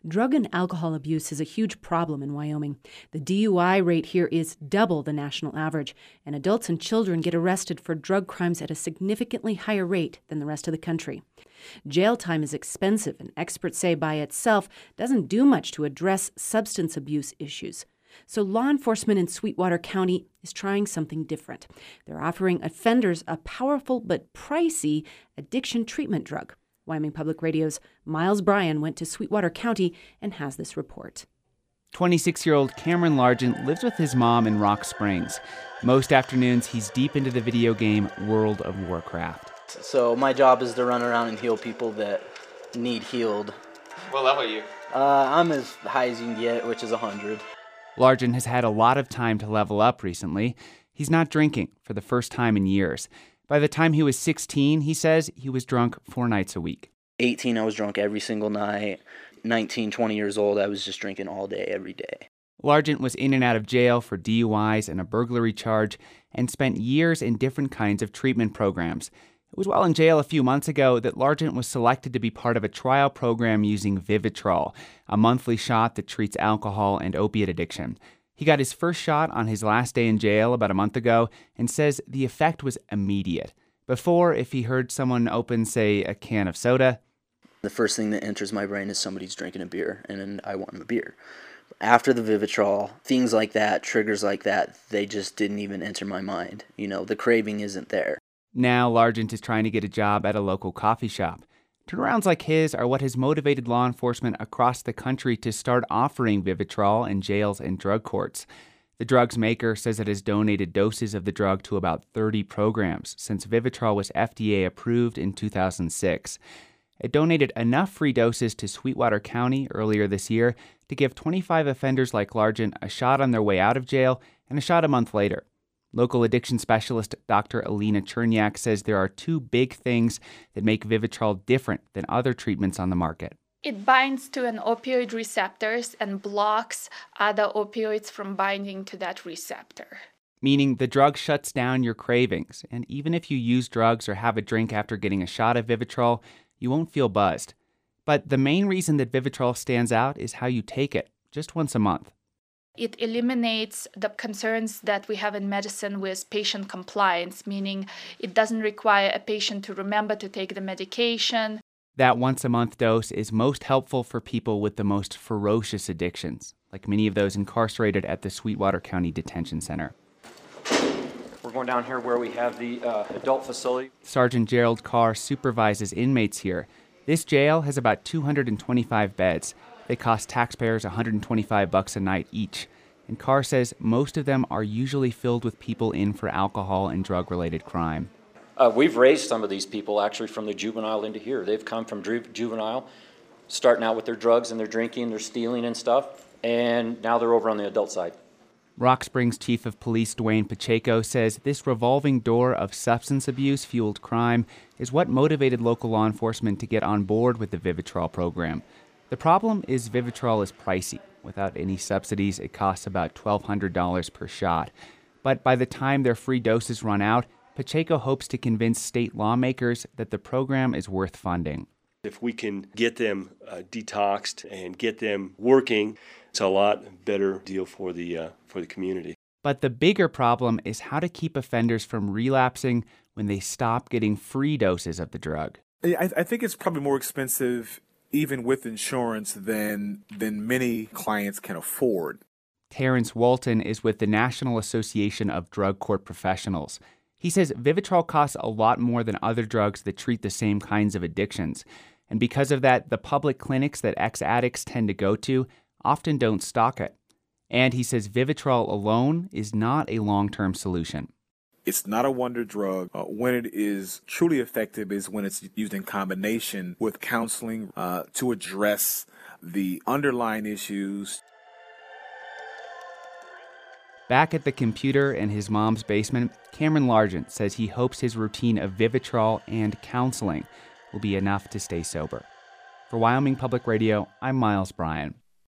Drug and alcohol abuse is a huge problem in Wyoming. The DUI rate here is double the national average, and adults and children get arrested for drug crimes at a significantly higher rate than the rest of the country. Jail time is expensive, and experts say by itself doesn't do much to address substance abuse issues. So law enforcement in Sweetwater County is trying something different. They're offering offenders a powerful but pricey addiction treatment drug. Wyoming Public Radio's Miles Bryan went to Sweetwater County and has this report. 26-year-old Cameron Largent lives with his mom in Rock Springs. Most afternoons, he's deep into the video game World of Warcraft. So my job is to run around and heal people that need healed. What level are you? I'm as high as you can get, which is 100. Largent has had a lot of time to level up recently. He's not drinking for the first time in years. By the time he was 16, he says he was drunk 4 nights a week. 18, I was drunk every single night. 19, 20 years old, I was just drinking all day, every day. Largent was in and out of jail for DUIs and a burglary charge and spent years in different kinds of treatment programs. It was while in jail a few months ago that Largent was selected to be part of a trial program using Vivitrol, a monthly shot that treats alcohol and opiate addiction. He got his first shot on his last day in jail about a month ago and says the effect was immediate. Before, if he heard someone open, say, a can of soda, the first thing that enters my brain is somebody's drinking a beer, and then I want a beer. After the Vivitrol, things like that, triggers like that, they just didn't even enter my mind. You know, the craving isn't there. Now Largent is trying to get a job at a local coffee shop. Turnarounds like his are what has motivated law enforcement across the country to start offering Vivitrol in jails and drug courts. The drug's maker says it has donated doses of the drug to about 30 programs since Vivitrol was FDA approved in 2006. It donated enough free doses to Sweetwater County earlier this year to give 25 offenders like Largent a shot on their way out of jail and a shot a month later. Local addiction specialist Dr. Alina Chernyak says there are 2 big things that make Vivitrol different than other treatments on the market. It binds to an opioid receptors and blocks other opioids from binding to that receptor. Meaning the drug shuts down your cravings, and even if you use drugs or have a drink after getting a shot of Vivitrol, you won't feel buzzed. But the main reason that Vivitrol stands out is how you take it, just once a month. It eliminates the concerns that we have in medicine with patient compliance, meaning it doesn't require a patient to remember to take the medication. That once-a-month dose is most helpful for people with the most ferocious addictions, like many of those incarcerated at the Sweetwater County Detention Center. We're going down here where we have the adult facility. Sergeant Gerald Carr supervises inmates here. This jail has about 225 beds. They cost taxpayers $125 a night each. And Carr says most of them are usually filled with people in for alcohol and drug-related crime. We've raised some of these people actually from the juvenile into here. They've come from juvenile, starting out with their drugs and their drinking, their stealing and stuff, and now they're over on the adult side. Rock Springs Chief of Police Dwayne Pacheco says this revolving door of substance abuse-fueled crime is what motivated local law enforcement to get on board with the Vivitrol program. The problem is Vivitrol is pricey. Without any subsidies, it costs about $1,200 per shot. But by the time their free doses run out, Pacheco hopes to convince state lawmakers that the program is worth funding. If we can get them detoxed and get them working, it's a lot better deal for the community. But the bigger problem is how to keep offenders from relapsing when they stop getting free doses of the drug. I think it's probably more expensive even with insurance than many clients can afford. Terrence Walton is with the National Association of Drug Court Professionals. He says Vivitrol costs a lot more than other drugs that treat the same kinds of addictions. And because of that, the public clinics that ex-addicts tend to go to often don't stock it. And he says Vivitrol alone is not a long-term solution. It's not a wonder drug. When it is truly effective is when it's used in combination with counseling to address the underlying issues. Back at the computer in his mom's basement, Cameron Largent says he hopes his routine of Vivitrol and counseling will be enough to stay sober. For Wyoming Public Radio, I'm Miles Bryan.